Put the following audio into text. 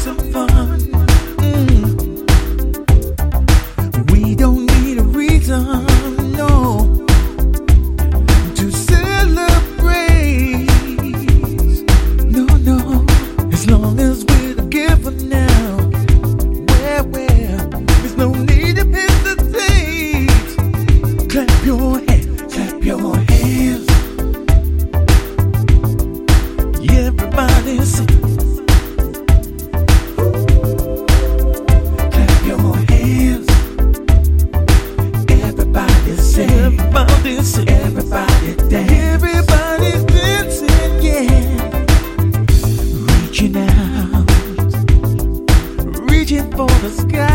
some fun. We don't need a reason, no, to celebrate. No, no, as long as we're together now. Well, there's no need to hesitate. Clap your hands, clap your hands. Everybody sing. Clap your hands. Everybody sing. Everybody sing. Everybody dance. Everybody's dancing, yeah. Reaching out, reaching for the sky.